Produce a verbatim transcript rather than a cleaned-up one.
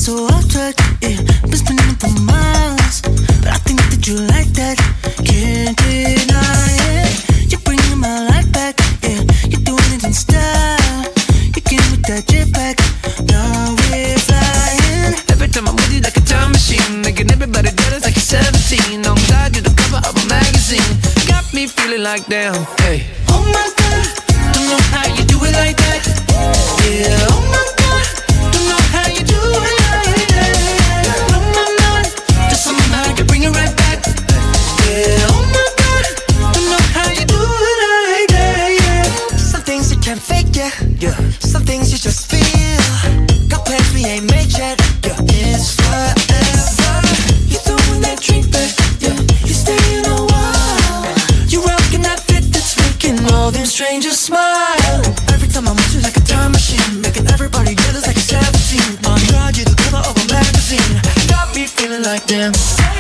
so off track, yeah. Been spinning for miles, but I think that you like that. Can't deny it. You're bringing my life back, yeah. You're doing it in style. You came with that jetpack. Now we're flying. Every time I'm with you, like a time machine, making everybody jealous like you're seventeen. I'm glad you're the cover of a magazine. Got me feeling like damn, hey. Oh my God, don't know how you do it like that. Yeah, oh my God, don't know how you do it like that. Blow my mind, just somehow you bring it right back. Yeah, oh my God, don't know how you do it like that. Yeah. Some things you can't fake, yeah. Yeah. Some things you just feel. Got plans we ain't made yet. Yeah, it's forever. You throwing that drink back. Yeah, you staying a while. You rocking that fit that's making all them strangers smile. Every time I'm with you like a time machine, making everybody jealous like you're seventeen. I'm glad you're the cover of a magazine. Got me feeling like damn.